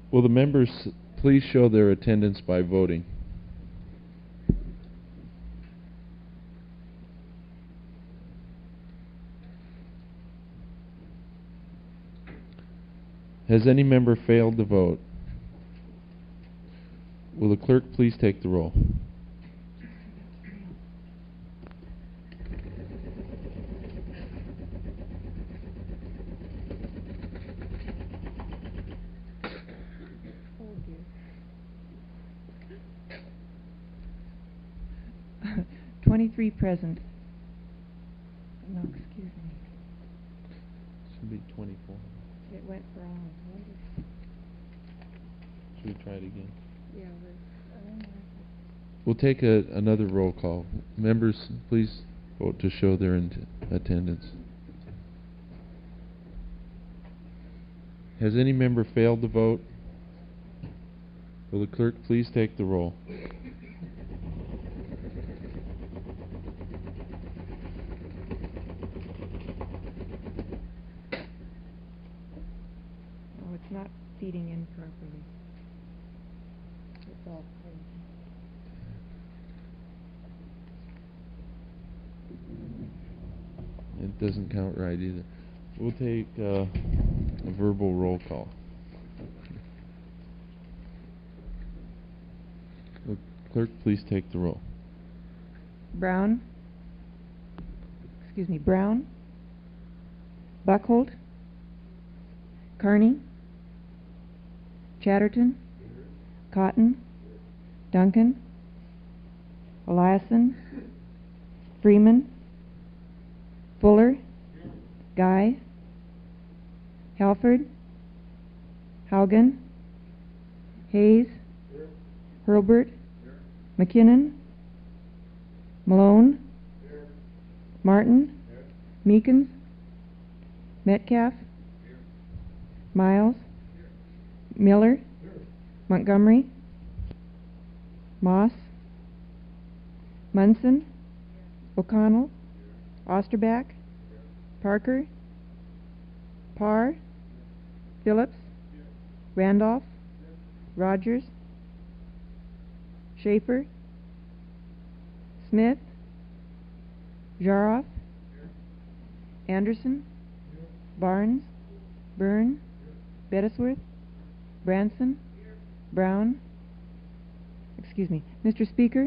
Will the members please show their attendance by voting? Has any member failed to vote? Will the clerk please take the roll? Oh dear. 23 present. No, excuse me. Should be 24. It went wrong. Should we try it again? Yeah, We'll take another roll call. Members, please vote to show their attendance. Has any member failed to vote? Will the clerk please take the roll? Oh, it's not feeding in properly. It's all crazy. It doesn't count right either. We'll take a verbal roll call. Will clerk please take the roll? Brown. Excuse me, Brown. Buckholt. Kearney. Chatterton. Cotton. Duncan. Eliason. Freeman. Fuller. Guy. Halford. Haugen. Hayes. Hurlbert. McKinnon. Malone. Martin. Meekins. Metcalf. Miles. Miller. Montgomery. Moss. Munson. O'Connell. Osterback. Parker. Parr. Phillips. Randolph. Rogers. Schaefer. Smith. Jaroff. Anderson. Barnes. Byrne. Bettisworth. Branson. Brown. Excuse me. Mr. Speaker.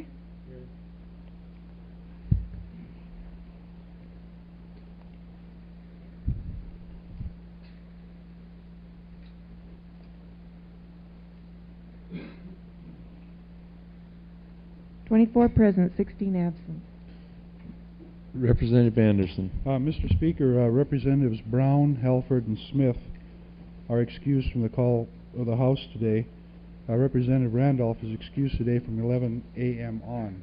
Twenty-four present, 16 absent. Representative Anderson. Mr. Speaker, Representatives Brown, Halford, and Smith are excused from the call of the House today. Representative Randolph is excused today from 11 a.m. on.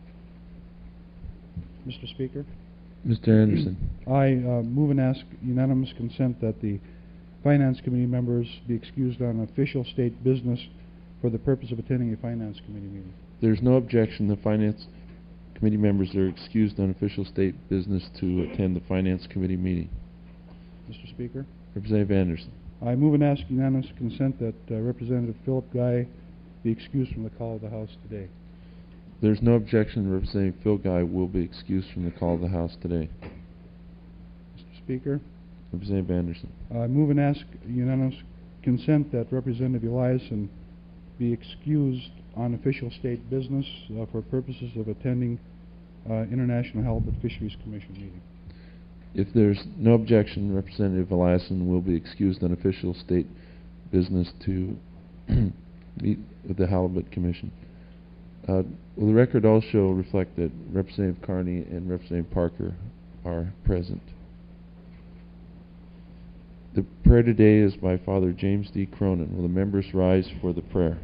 Mr. Speaker? Mr. Anderson. I move and ask unanimous consent that the Finance Committee members be excused on official state business for the purpose of attending a Finance Committee meeting. There's no objection. The Finance Committee members are excused on official state business to attend the Finance Committee meeting. Mr. Speaker? Representative Anderson. I move and ask unanimous consent that Representative Philip Guy be excused from the call of the House today. There's no objection. Representative Phil Guy will be excused from the call of the House today. Mr. Speaker? Representative Anderson. I move and ask unanimous consent that Representative Eliason be excused on official state business for purposes of attending International Halibut Fisheries Commission meeting. If there's no objection, Representative Eliason will be excused on official state business to meet with the Halibut Commission. Will the record also reflect that Representative Carney and Representative Parker are present? The prayer today is by Father James D. Cronin. Will the members rise for the prayer?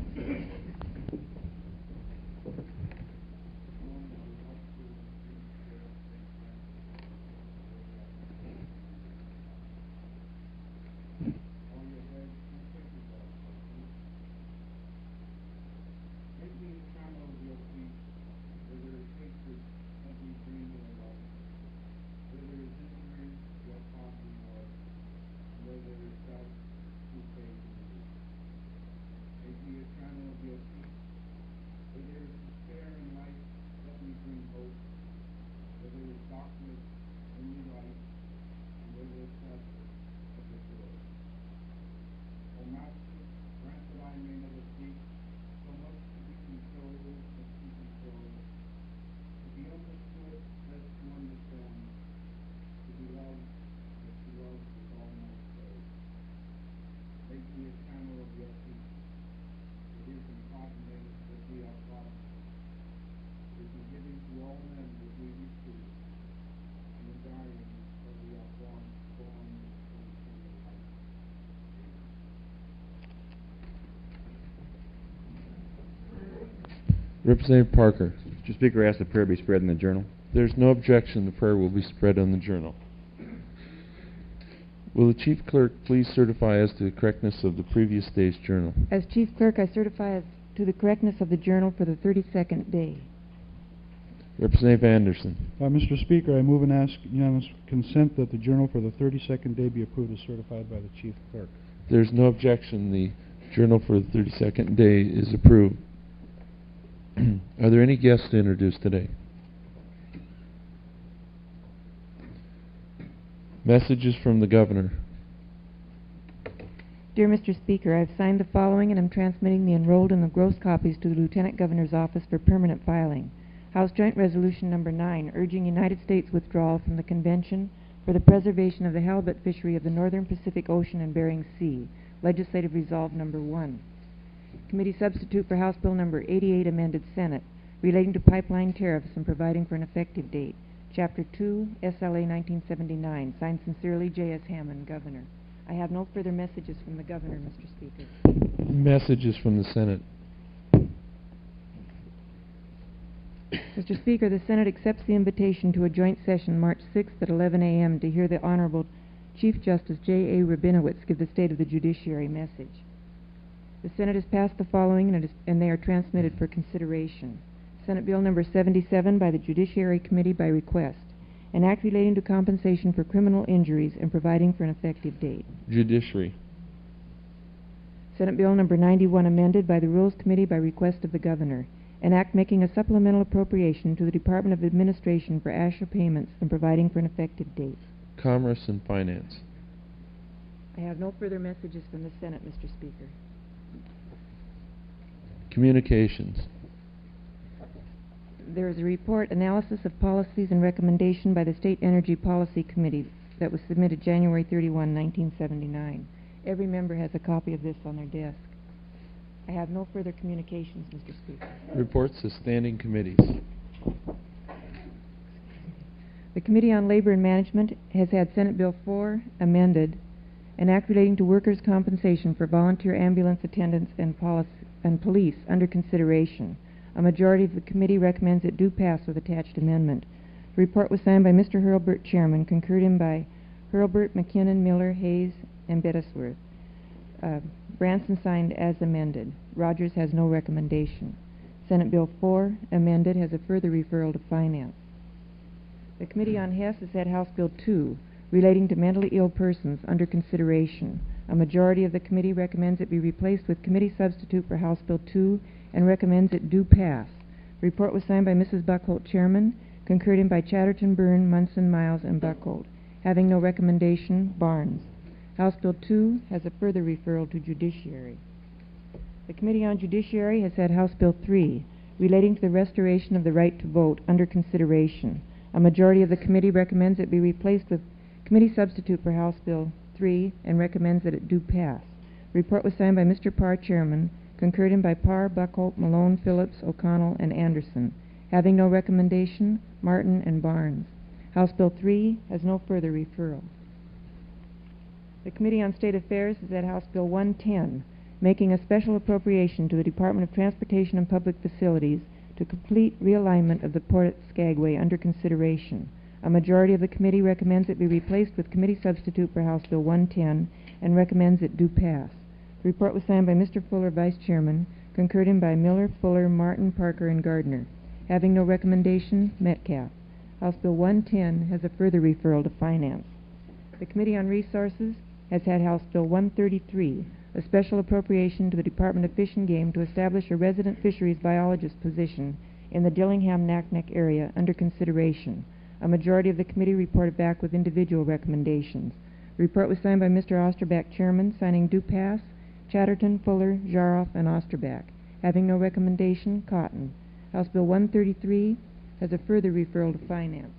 guilty. Where there is despair in life, let me bring hope. Where there is darkness, bring me light. And where there is sadness, let me joy. O Master, grant that I may never seek so much to be controlled as to control. To be understood as to understand. To be loved as to love with all my soul. Make me a channel of your peace. It is in partners that we are fathers. It is in giving to all men that we receive. And in dying that we are born to eternal life. Representative Parker. Mr. Speaker, I ask the prayer be spread in the journal. There's no objection. The prayer will be spread on the journal. Will the Chief Clerk please certify as to the correctness of the previous day's journal? As Chief Clerk, I certify as to the correctness of the journal for the 32nd day. Representative Anderson. Mr. Speaker, I move and ask unanimous consent that the journal for the 32nd day be approved as certified by the Chief Clerk. There's no objection. The journal for the 32nd day is approved. Are there any guests to introduce today? Messages from the Governor. Dear Mr. Speaker, I have signed the following and am transmitting the enrolled and the gross copies to the Lieutenant Governor's office for permanent filing. House Joint Resolution Number 9, urging United States withdrawal from the Convention for the Preservation of the Halibut Fishery of the Northern Pacific Ocean and Bering Sea. Legislative Resolve Number 1. Committee Substitute for House Bill Number 88, amended Senate, relating to pipeline tariffs and providing for an effective date. Chapter 2, SLA 1979. Signed sincerely, J.S. Hammond, Governor. I have no further messages from the Governor, Mr. Speaker. Messages from the Senate. Mr. Speaker, the Senate accepts the invitation to a joint session March 6th at 11 a.m. to hear the Honorable Chief Justice J.A. Rabinowitz give the State of the Judiciary message. The Senate has passed the following, and they are transmitted for consideration. Senate Bill Number 77 by the Judiciary Committee by request. An act relating to compensation for criminal injuries and providing for an effective date. Judiciary. Senate Bill Number 91 amended by the Rules Committee by request of the Governor. An act making a supplemental appropriation to the Department of Administration for ASHA payments and providing for an effective date. Commerce and Finance. I have no further messages from the Senate, Mr. Speaker. Communications. There is a report, Analysis of Policies and Recommendation by the State Energy Policy Committee that was submitted January 31, 1979. Every member has a copy of this on their desk. I have no further communications, Mr. Speaker. Reports of standing committees. The Committee on Labor and Management has had Senate Bill 4 amended, an act relating to workers' compensation for volunteer ambulance attendants and police under consideration. A majority of the committee recommends it do pass with attached amendment. The report was signed by Mr. Hurlburt, Chairman, concurred in by Hurlburt, McKinnon, Miller, Hayes, and Bettisworth. Branson signed as amended. Rogers has no recommendation. Senate Bill 4, amended, has a further referral to Finance. The Committee on Hess has had House Bill 2, relating to mentally ill persons, under consideration. A majority of the committee recommends it be replaced with committee substitute for House Bill 2 and recommends it do pass. The report was signed by Mrs. Buckholt, Chairman, concurred in by Chatterton, Byrne, Munson, Miles, and Buckholt. Having no recommendation, Barnes. House Bill 2 has a further referral to Judiciary. The Committee on Judiciary has had House Bill 3, relating to the restoration of the right to vote, under consideration. A majority of the committee recommends it be replaced with committee substitute for House Bill 3 and recommends that it do pass. The report was signed by Mr. Parr, Chairman, concurred in by Parr, Buckholt, Malone, Phillips, O'Connell, and Anderson. Having no recommendation, Martin and Barnes. House Bill 3 has no further referral. The Committee on State Affairs has had House Bill 110, making a special appropriation to the Department of Transportation and Public Facilities to complete realignment of the port at Skagway, under consideration. A majority of the committee recommends it be replaced with committee substitute for House Bill 110 and recommends it do pass. The report was signed by Mr. Fuller, Vice Chairman, concurred in by Miller, Fuller, Martin, Parker, and Gardner. Having no recommendation, Metcalf. House Bill 110 has a further referral to Finance. The Committee on Resources has had House Bill 133, a special appropriation to the Department of Fish and Game to establish a resident fisheries biologist position in the Dillingham-Naknek area under consideration. A majority of the committee reported back with individual recommendations. The report was signed by Mr. Osterback, Chairman, signing Dupass, Chatterton, Fuller, Jaroff, and Osterback. Having no recommendation, Cotton. House Bill 133 has a further referral to Finance.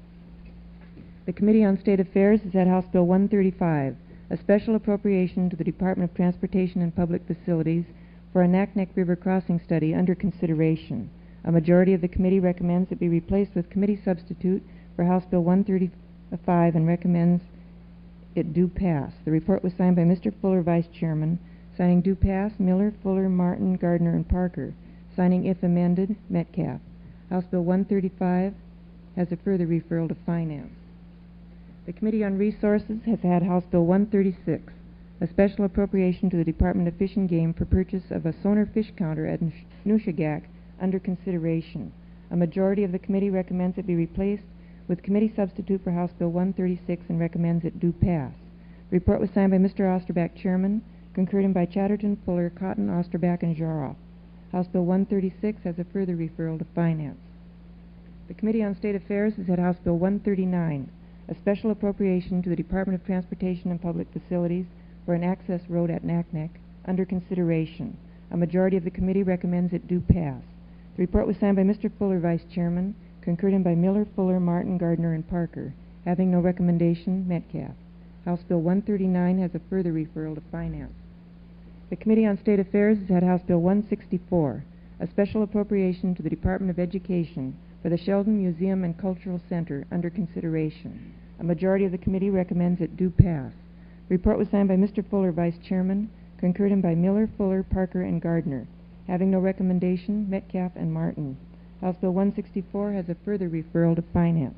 The Committee on State Affairs has had House Bill 135, a special appropriation to the Department of Transportation and Public Facilities for a Naknek River crossing study under consideration. A majority of the committee recommends it be replaced with committee substitute for House Bill 135 and recommends it do pass. The report was signed by Mr. Fuller, Vice Chairman, signing do pass, Miller, Fuller, Martin, Gardner, and Parker, signing if amended, Metcalf. House Bill 135 has a further referral to Finance. The Committee on Resources has had House Bill 136, a special appropriation to the Department of Fish and Game for purchase of a sonar fish counter at Nushagak under consideration. A majority of the committee recommends it be replaced with committee substitute for House Bill 136 and recommends it do pass. The report was signed by Mr. Osterback, Chairman, concurred in by Chatterton, Fuller, Cotton, Osterback, and Jaroff. House Bill 136 has a further referral to Finance. The Committee on State Affairs has had House Bill 139, a special appropriation to the Department of Transportation and Public Facilities for an access road at Naknek under consideration. A majority of the committee recommends it do pass. The report was signed by Mr. Fuller, Vice Chairman, concurred in by Miller, Fuller, Martin, Gardner, and Parker. Having no recommendation, Metcalf. House Bill 139 has a further referral to Finance. The Committee on State Affairs has had House Bill 164, a special appropriation to the Department of Education for the Sheldon Museum and Cultural Center under consideration. A majority of the committee recommends it do pass. The report was signed by Mr. Fuller, Vice Chairman, concurred in by Miller, Fuller, Parker, and Gardner. Having no recommendation, Metcalf and Martin. House Bill 164 has a further referral to Finance.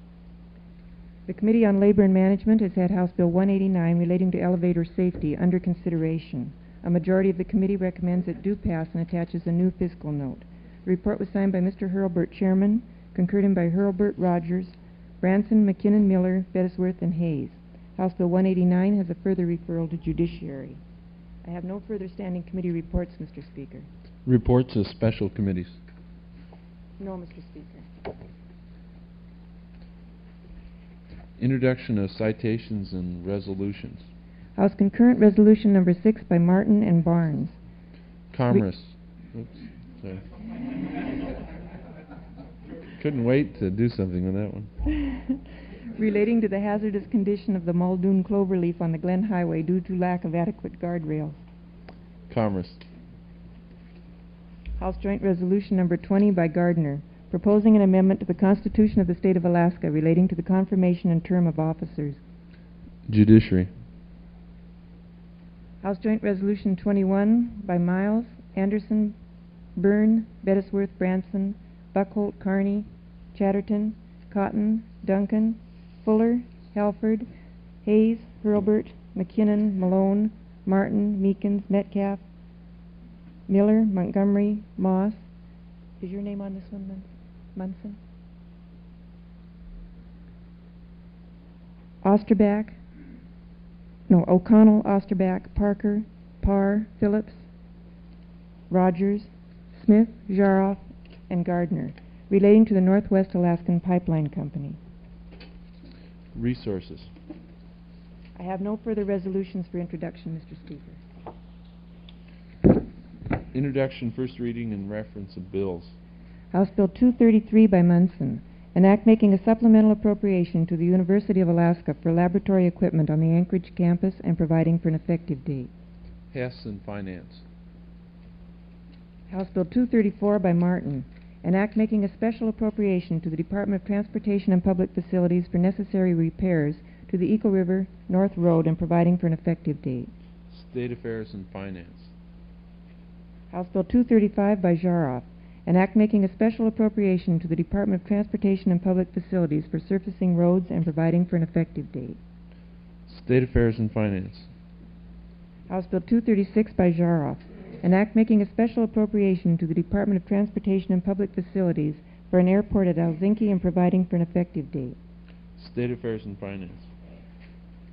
The Committee on Labor and Management has had House Bill 189 relating to elevator safety under consideration. A majority of the committee recommends it do pass and attaches a new fiscal note. The report was signed by Mr. Hurlburt, Chairman, concurred in by Hurlburt, Rogers, Branson, McKinnon, Miller, Bettisworth, and Hayes. House Bill 189 has a further referral to Judiciary. I have no further standing committee reports, Mr. Speaker. Reports of special committees. No, Mr. Speaker. Introduction of citations and resolutions. House Concurrent Resolution Number 6 by Martin and Barnes. Commerce. Oops, sorry. Couldn't wait to do something with that one. Relating to the hazardous condition of the Muldoon cloverleaf on the Glen Highway due to lack of adequate guardrails. Commerce. House Joint Resolution Number 20 by Gardner, proposing an amendment to the Constitution of the State of Alaska relating to the confirmation and term of officers. Judiciary. House Joint Resolution 21 by Miles, Anderson, Byrne, Bettisworth, Branson, Buckholt, Carney, Chatterton, Cotton, Duncan, Fuller, Halford, Hayes, Hurlburt, McKinnon, Malone, Martin, Meekins, Metcalf, Miller, Montgomery, Moss. Is your name on this one, Munson? Osterback. No, O'Connell, Osterback, Parker, Parr, Phillips, Rogers, Smith, Jaroff, and Gardner, relating to the Northwest Alaskan Pipeline Company. Resources. I have no further resolutions for introduction, Mr. Speaker. Introduction, first reading, and reference of bills. House Bill 233 by Munson, an act making a supplemental appropriation to the University of Alaska for laboratory equipment on the Anchorage campus and providing for an effective date. Hess and Finance. House Bill 234 by Martin, an act making a special appropriation to the Department of Transportation and Public Facilities for necessary repairs to the Eagle River North Road and providing for an effective date. State Affairs and Finance. House Bill 235 by Jaroff, an act making a special appropriation to the Department of Transportation and Public Facilities for surfacing roads and providing for an effective date. State Affairs and Finance. House Bill 236 by Jaroff, an act making a special appropriation to the Department of Transportation and Public Facilities for an airport at Helsinki and providing for an effective date. State Affairs and Finance.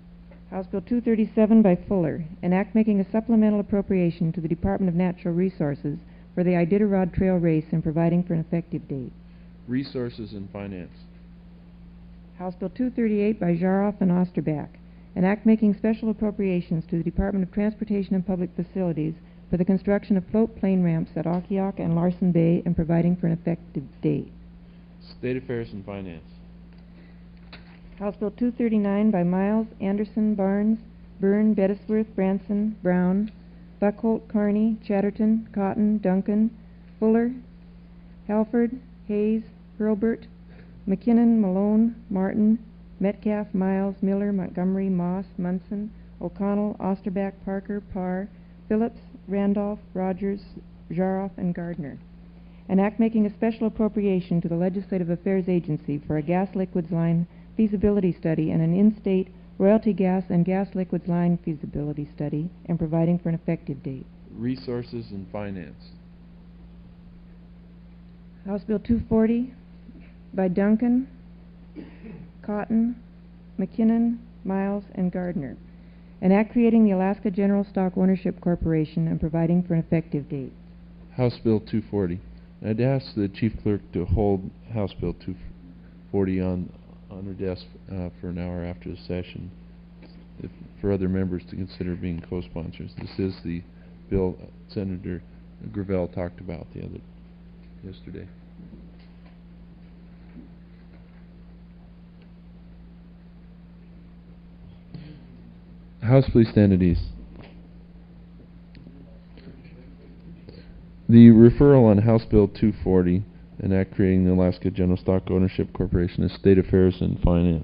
House Bill 237 by Fuller, an act making a supplemental appropriation to the Department of Natural Resources for the Iditarod Trail Race and providing for an effective date. Resources and Finance. House Bill 238 by Jaroff and Osterbach, an act making special appropriations to the Department of Transportation and Public Facilities for the construction of float plane ramps at Okiok and Larson Bay and providing for an effective date. State Affairs and Finance. House Bill 239 by Miles, Anderson, Barnes, Byrne, Bettesworth, Branson, Brown, Buckholt, Carney, Chatterton, Cotton, Duncan, Fuller, Halford, Hayes, Hurlburt, McKinnon, Malone, Martin, Metcalf, Miles, Miller, Montgomery, Moss, Munson, O'Connell, Osterbach, Parker, Parr, Phillips, Randolph, Rogers, Jaroff, and Gardner. An act making a special appropriation to the Legislative Affairs Agency for a gas liquids line feasibility study and an in-state royalty gas and gas liquids line feasibility study and providing for an effective date. Resources and Finance. House Bill 240 by Duncan, Cotton, McKinnon, Miles, and Gardner. An act creating the Alaska General Stock Ownership Corporation and providing for an effective date. House Bill 240. I'd ask the Chief Clerk to hold House Bill 240 on her desk for an hour after the session for other members to consider being co-sponsors. This is the bill Senator Gravel talked about yesterday. House-Leased Entities. The referral on House Bill 240, an act creating the Alaska General Stock Ownership Corporation, is State Affairs and Finance.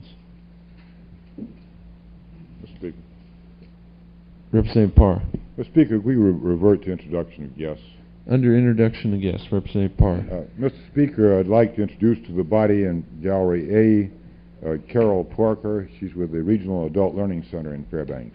Mr. Speaker. Representative Parr. Mr. Speaker, we revert to introduction of guests. Under introduction of guests, Representative Parr. Mr. Speaker, I'd like to introduce to the body in Gallery A, Carol Parker. She's with the Regional Adult Learning Center in Fairbanks.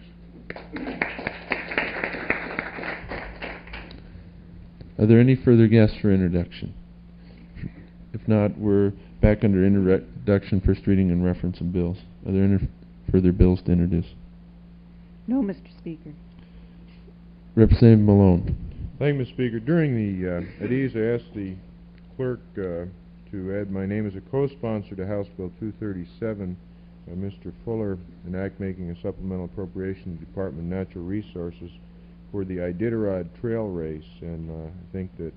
Are there any further guests for introduction? If not, we're back under introduction, first reading, and reference of bills. Are there any further bills to introduce? No, Mr. Speaker. Representative Malone. Thank you, Mr. Speaker. During the at ease, I asked the clerk to add my name as a co-sponsor to House Bill 237, Mr. Fuller, an act making a supplemental appropriation to the Department of Natural Resources for the Iditarod Trail Race, and I think that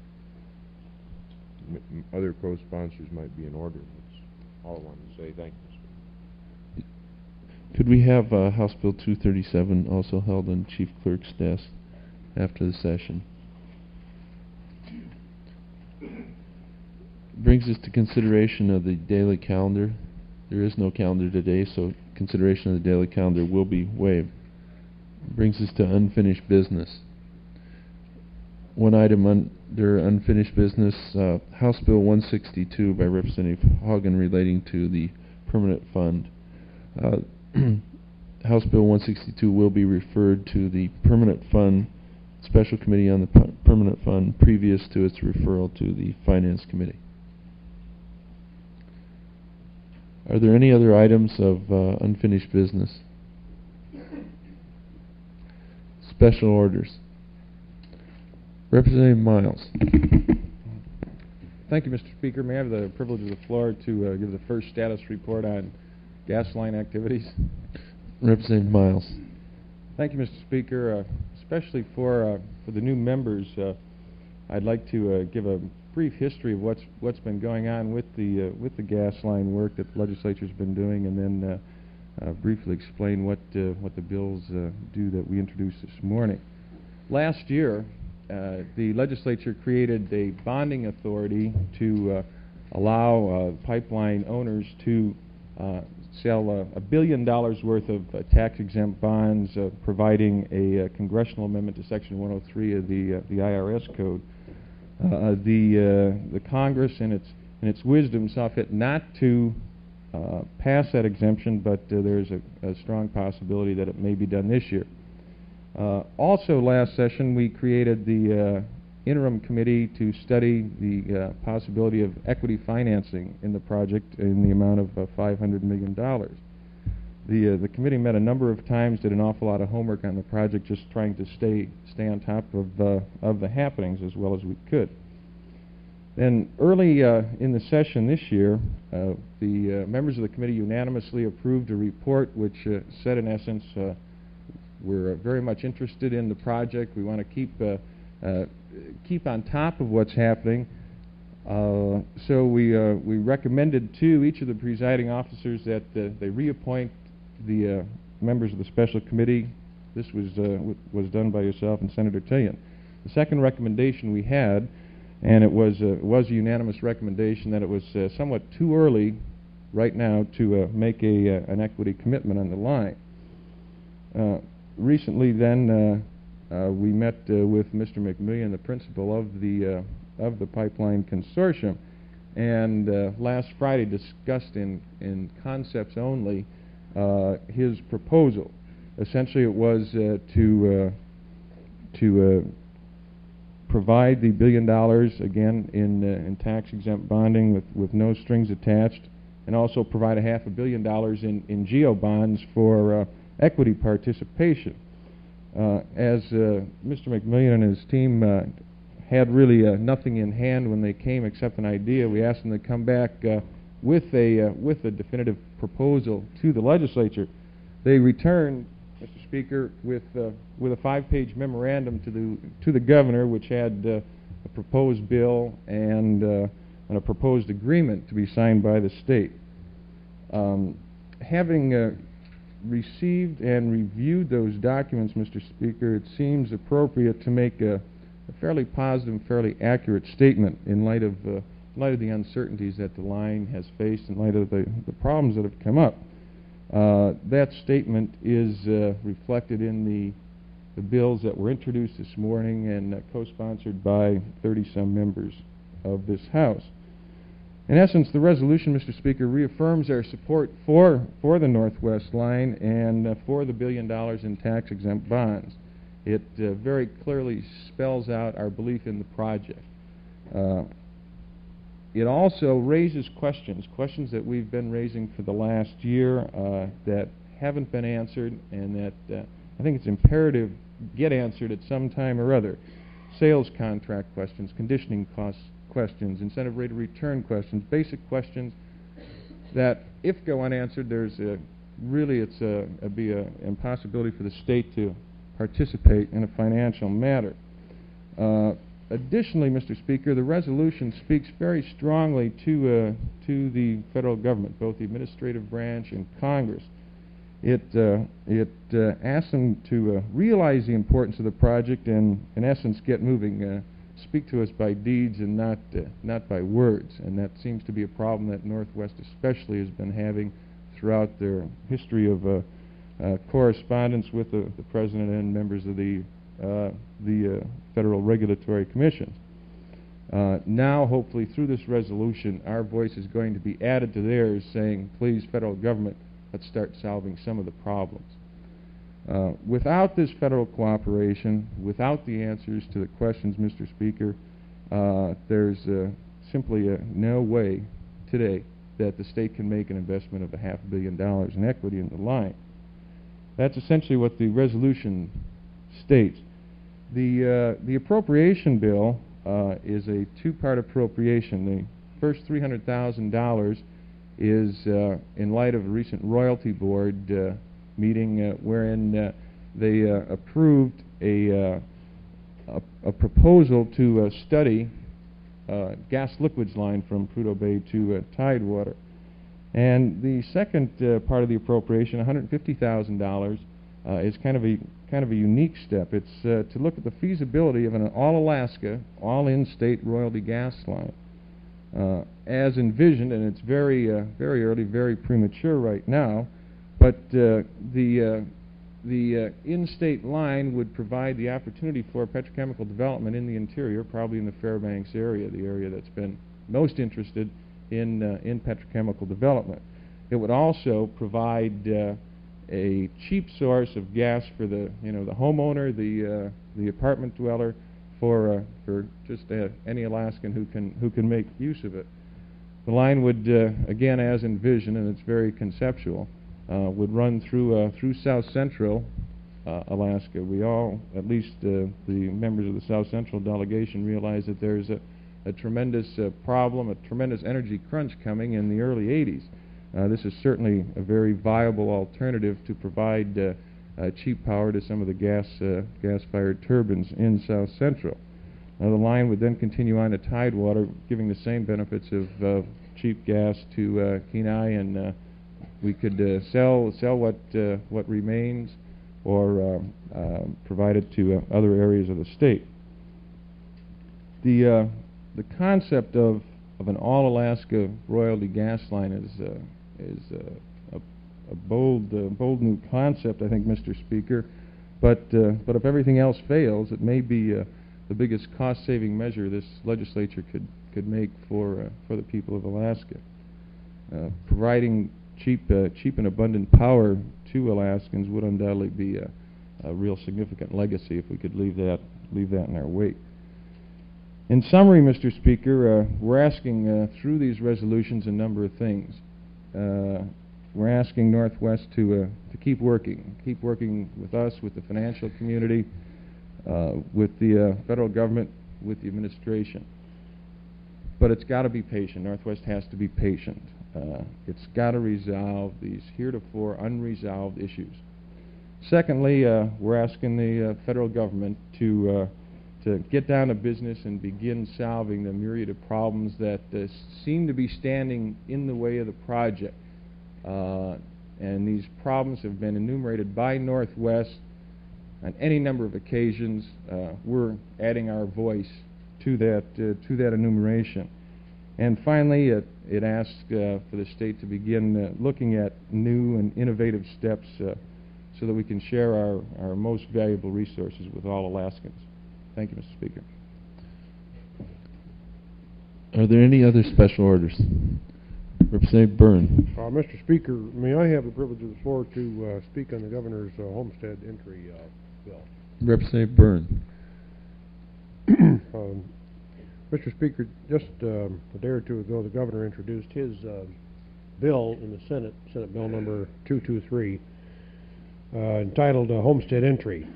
other co-sponsors might be in order. That's all I wanted to say. Thank you, Mr. Speaker. Could we have House Bill 237 also held on Chief Clerk's desk after the session? Brings us to consideration of the daily calendar. There is no calendar today, so consideration of the daily calendar will be waived. Brings us to unfinished business. One item under unfinished business, House Bill 162 by Representative Hagen relating to the permanent fund. House Bill 162 will be referred to the permanent fund special committee on the permanent fund previous to its referral to the Finance Committee. Are there any other items of unfinished business? Special orders. Representative Miles. Thank you, Mr. Speaker. May I have the privilege of the floor to give the first status report on gas line activities? Representative Miles. Thank you, Mr. Speaker. Especially for the new members, I'd like to give a brief history of what's been going on with the gas line work that the legislature's been doing, and then briefly explain what the bills do that we introduced this morning. Last year, the legislature created a bonding authority to allow pipeline owners to sell $1 billion worth of tax-exempt bonds, providing a congressional amendment to Section 103 of the IRS code. The Congress, in its wisdom, saw fit not to pass that exemption, but there's a strong possibility that it may be done this year. Also, last session, we created the interim committee to study the possibility of equity financing in the project in the amount of $500 million. The committee met a number of times, did an awful lot of homework on the project, just trying to stay on top of the happenings as well as we could. Then early in the session this year, the members of the committee unanimously approved a report which said, in essence, we're very much interested in the project. We want to keep on top of what's happening. So we recommended to each of the presiding officers that they reappoint the members of the special committee. This was done by yourself and Senator Tillian. The second recommendation we had, and it was a unanimous recommendation, that it was somewhat too early right now to make an equity commitment on the line. Recently then, we met with Mr. McMillian, the principal of the Pipeline Consortium, and last Friday discussed in concepts only his proposal. Essentially, it was to provide the $1 billion again in tax-exempt bonding with no strings attached, and also provide $500 million in GEO bonds for equity participation. As Mr. McMillian and his team had really nothing in hand when they came except an idea, we asked them to come back with a definitive proposal to the legislature. They returned, Mr. Speaker, with a 5-page memorandum to the governor, which had a proposed bill and a proposed agreement to be signed by the state. Having received and reviewed those documents, Mr. Speaker, it seems appropriate to make a fairly positive, fairly accurate statement in light of the uncertainties that the line has faced, in light of the problems that have come up. That statement is reflected in the bills that were introduced this morning and co-sponsored by 30-some members of this House. In essence, the resolution, Mr. Speaker, reaffirms our support for the Northwest Line and for the $1 billion in tax-exempt bonds. It very clearly spells out our belief in the project. It also raises questions that we've been raising for the last year that haven't been answered, and that I think it's imperative get answered at some time or other. Sales contract questions, conditioning cost questions, incentive rate of return questions, basic questions that, if go unanswered, there's really be an impossibility for the state to participate in a financial matter. Additionally, Mr. Speaker, the resolution speaks very strongly to the federal government, both the administrative branch and Congress. It asks them to realize the importance of the project and, in essence, get moving, speak to us by deeds and not by words. And that seems to be a problem that Northwest especially has been having throughout their history of correspondence with the President and members of the Federal Regulatory Commission. Now, hopefully, through this resolution, our voice is going to be added to theirs, saying, please, federal government, let's start solving some of the problems. Without this federal cooperation, without the answers to the questions, Mr. Speaker, there's simply no way today that the state can make an investment of $500 million in equity in the line. That's essentially what the resolution states. The appropriation bill is a two-part appropriation. The first $300,000 is in light of a recent royalty board meeting wherein they approved a proposal to study gas liquids line from Prudhoe Bay to Tidewater. And the second part of the appropriation, $150,000, is kind of a unique step. It's to look at the feasibility of an all-Alaska, all-in-state royalty gas line, as envisioned, and it's very early, very premature right now. But the in-state line would provide the opportunity for petrochemical development in the interior, probably in the Fairbanks area, the area that's been most interested in petrochemical development. It would also provide a cheap source of gas for the homeowner, the apartment dweller, for just any Alaskan who can make use of it. The line would, again, as envisioned, and it's very conceptual, would run through South Central Alaska. We all, at least the members of the South Central delegation, realize that there's a tremendous problem, a tremendous energy crunch coming in the early 80s. This is certainly a very viable alternative to provide cheap power to some of the gas-fired turbines in South Central. The line would then continue on to Tidewater, giving the same benefits of cheap gas to Kenai, and we could sell what remains, or provide it to other areas of the state. The concept of an all-Alaska royalty gas line is a bold new concept, I think, Mr. Speaker. But if everything else fails, it may be the biggest cost-saving measure this legislature could make for the people of Alaska. Providing cheap and abundant power to Alaskans would undoubtedly be a real significant legacy if we could leave that in our wake. In summary, Mr. Speaker, we're asking through these resolutions a number of things. We're asking Northwest to keep working with us, with the financial community, with the federal government, with the administration. But it's got to be patient. Northwest has to be patient. It's got to resolve these heretofore unresolved issues. Secondly, we're asking the federal government to get down to business and begin solving the myriad of problems that seem to be standing in the way of the project. And these problems have been enumerated by Northwest on any number of occasions. We're adding our voice to that enumeration. And finally, it asks for the state to begin looking at new and innovative steps so that we can share our most valuable resources with all Alaskans. Thank you, Mr. Speaker. Are there any other special orders? Representative Byrne. Mr. Speaker, may I have the privilege of the floor to speak on the governor's homestead entry bill? Representative Byrne. Mr. Speaker, just a day or two ago, the governor introduced his bill in the Senate, Senate Bill number 223, entitled Homestead Entry.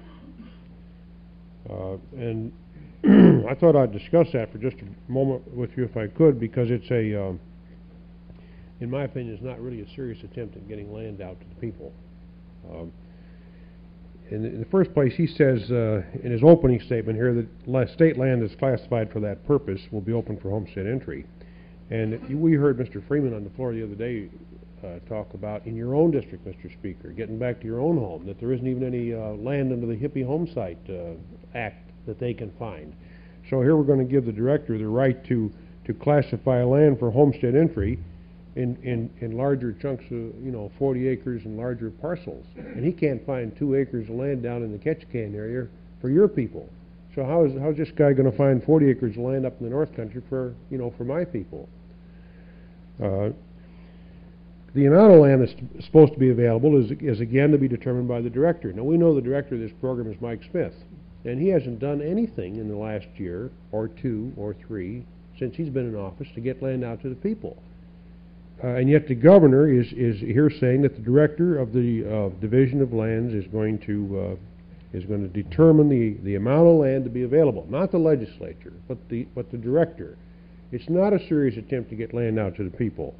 And I thought I'd discuss that for just a moment with you if I could, because it's in my opinion, it's not really a serious attempt at getting land out to the people. In the first place, he says in his opening statement here that state land is classified for that purpose will be open for homestead entry. And we heard Mr. Freeman on the floor the other day talk about in your own district, Mr. Speaker, getting back to your own home, that there isn't even any land under the Hippie Home Site Act that they can find. So here we're going to give the director the right to classify land for homestead entry in larger chunks of 40 acres and larger parcels, and he can't find 2 acres of land down in the Ketchikan area for your people. So how's this guy going to find 40 acres of land up in the North Country for my people? The amount of land that's supposed to be available is again to be determined by the director. Now we know the director of this program is Mike Smith, and he hasn't done anything in the last year or 2 or 3 since he's been in office to get land out to the people. And yet the governor is here saying that the director of the Division of Lands is going to determine the amount of land to be available, not the legislature, but the director. It's not a serious attempt to get land out to the people.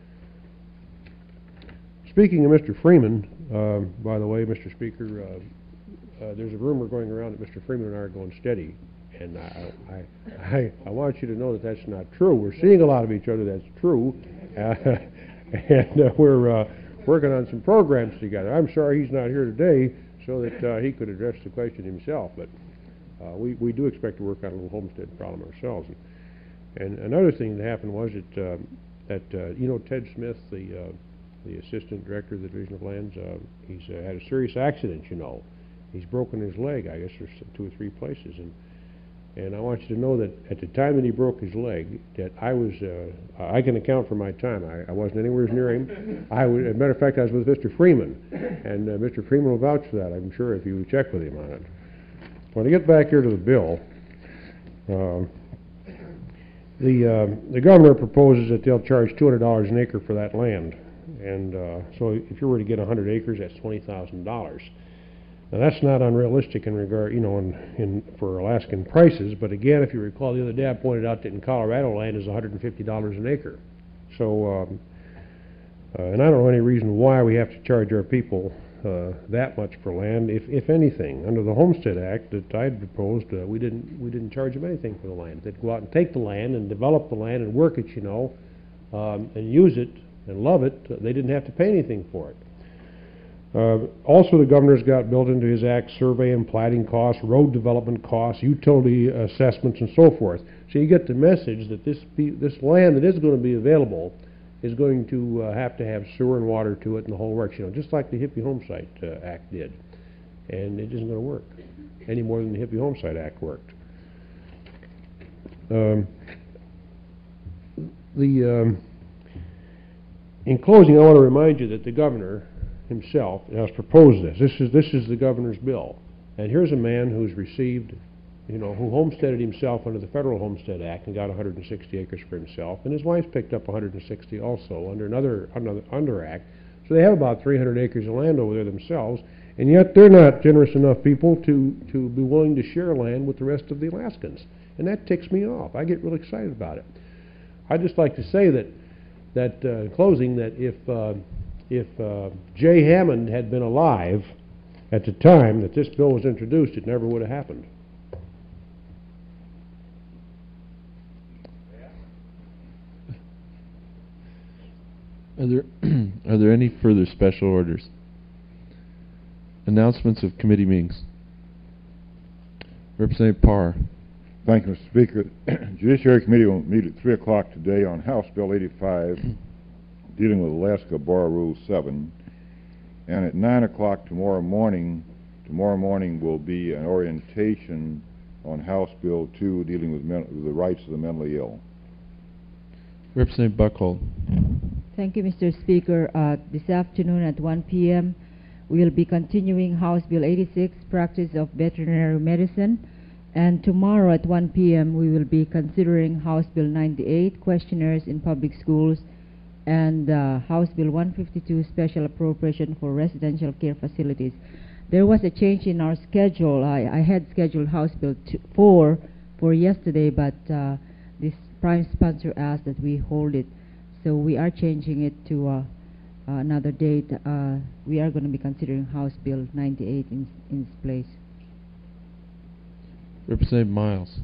Speaking of Mr. Freeman, by the way, Mr. Speaker, there's a rumor going around that Mr. Freeman and I are going steady, and I want you to know that that's not true. We're seeing a lot of each other. That's true. And we're working on some programs together. I'm sorry he's not here today so that he could address the question himself, but we do expect to work on a little homestead problem ourselves. And another thing that happened was that Ted Smith, the assistant director of the Division of Lands, he's had a serious accident. He's broken his leg. I guess there's 2 or 3 places, and I want you to know that at the time that he broke his leg, that I can account for my time. I wasn't anywhere near him. As a matter of fact, I was with Mr. Freeman, and Mr. Freeman will vouch for that, I'm sure, if you check with him on it. When I get back here to the bill, the governor proposes that they'll charge $200 an acre for that land, And so if you were to get 100 acres, that's $20,000. Now that's not unrealistic in regard, you know, for Alaskan prices. But again, if you recall, the other day I pointed out that in Colorado, land is $150 an acre. So, and I don't know any reason why we have to charge our people that much for land. If anything, under the Homestead Act that I'd proposed, we didn't charge them anything for the land. They'd go out and take the land and develop the land and work it, you know, and use it and love it. They didn't have to pay anything for it. Also, the governor's got built into his act survey and platting costs, road development costs, utility assessments, and so forth. So you get the message that this land that is going to be available is going to have sewer and water to it and the whole works, you know, just like the Hippie Homesite Act did. And it isn't going to work any more than the Hippie Homesite Act worked. In closing, I want to remind you that the governor himself has proposed this. This is the governor's bill. And here's a man who's received, you know, who homesteaded himself under the Federal Homestead Act and got 160 acres for himself, and his wife picked up 160 also under another act. So they have about 300 acres of land over there themselves, and yet they're not generous enough people to be willing to share land with the rest of the Alaskans. And that ticks me off. I get really excited about it. I'd just like to say that in closing, that if Jay Hammond had been alive at the time that this bill was introduced, it never would have happened. Are there any further special orders? Announcements of committee meetings. Representative Parr. Thank you, Mr. Speaker. Judiciary Committee will meet at 3 o'clock today on House Bill 85, dealing with Alaska Bar Rule 7. And at 9 o'clock tomorrow morning will be an orientation on House Bill 2, dealing with the rights of the mentally ill. Representative Buckhold. Thank you, Mr. Speaker. This afternoon at 1 p.m., we will be continuing House Bill 86, Practice of Veterinary Medicine. And tomorrow at 1 p.m., we will be considering House Bill 98, Questionnaires in Public Schools, and House Bill 152, Special Appropriation for Residential Care Facilities. There was a change in our schedule. I had scheduled House Bill 4 for yesterday, but this prime sponsor asked that we hold it. So we are changing it to another date. We are going to be considering House Bill 98 in its place. Representative Miles.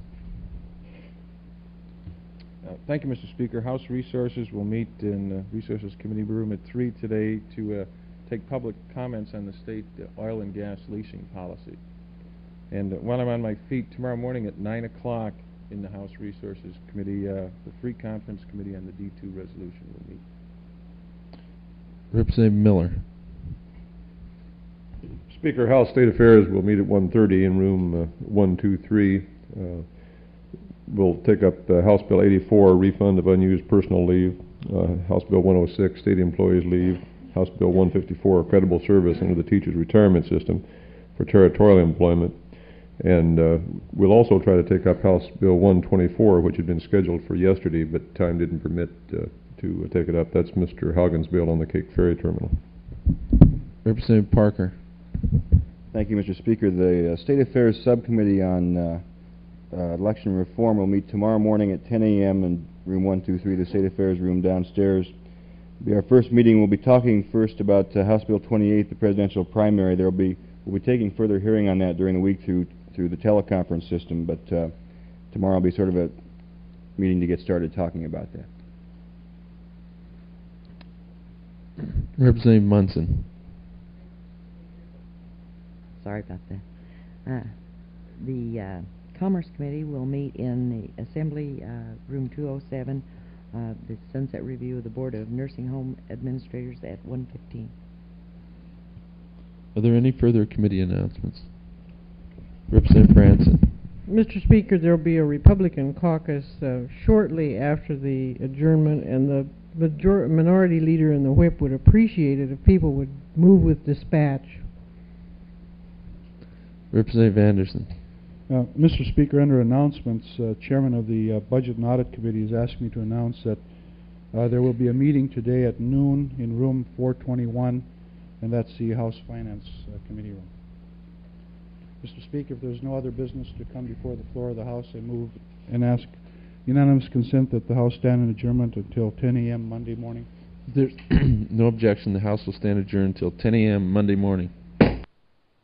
Thank you, Mr. Speaker. House Resources will meet in Resources Committee room at 3 today to take public comments on the state oil and gas leasing policy. And while I'm on my feet, tomorrow morning at 9 o'clock in the House Resources Committee, the Free Conference Committee on the D2 resolution will meet. Representative Miller. Speaker, House State Affairs will meet at 1:30 in room 123. We'll take up House Bill 84, refund of unused personal leave, House Bill 106, state employees leave, House Bill 154, credible service under the teacher's retirement system for territorial employment. And we'll also try to take up House Bill 124, which had been scheduled for yesterday, but time didn't permit to take it up. That's Mr. Haugen's bill on the Cape Ferry Terminal. Representative Parker. Thank you, Mr. Speaker. The State Affairs Subcommittee on Election Reform will meet tomorrow morning at 10 a.m. in room 123, the State Affairs room downstairs. It'll be our first meeting. We'll be talking first about House Bill 28, the presidential primary. We'll be taking further hearing on that during the week through the teleconference system, but tomorrow will be sort of a meeting to get started talking about that. Representative Munson. Sorry about that. The Commerce Committee will meet in the Assembly room 207, the Sunset Review of the Board of Nursing Home Administrators at 1:15. Are there any further committee announcements? Representative Branson. Mr. Speaker, there will be a Republican caucus shortly after the adjournment, and the minority leader and the whip would appreciate it if people would move with dispatch. Representative Anderson. Mr. Speaker, under announcements, Chairman of the Budget and Audit Committee has asked me to announce that There will be a meeting today at noon in room 421, and that's the House Finance Committee room. Mr. Speaker, if there's no other business to come before the floor of the House, I move and ask unanimous consent that the House stand in adjournment until 10 a.m. Monday morning. If there's no objection, the House will stand adjourned until 10 a.m. Monday morning.